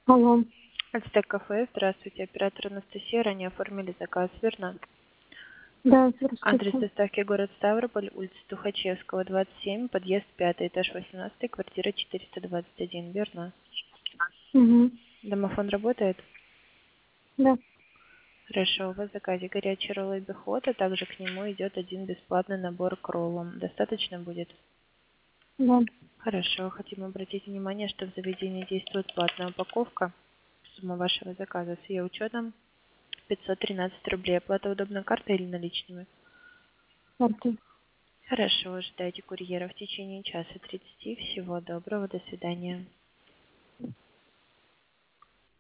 Алло. Ацтек кафе, здравствуйте. Оператор Анастасия, ранее оформили заказ, верно? Да, Адрес здравствуйте. доставки город Ставрополь, улица Тухачевского, 27, подъезд 5, этаж 18, квартира 421, верно? Угу. Домофон работает? Да, Хорошо, у вас в заказе горячий ролл и бихот, а также к нему идет один бесплатный набор к роллам. Достаточно будет? да. Хорошо, хотим обратить внимание, что в заведении действует платная упаковка. Сумма вашего заказа с ее учетом 513 рублей. Оплата удобной картой или наличными? Карты. Хорошо, ожидайте курьера в течение часа 30. Всего доброго, до свидания.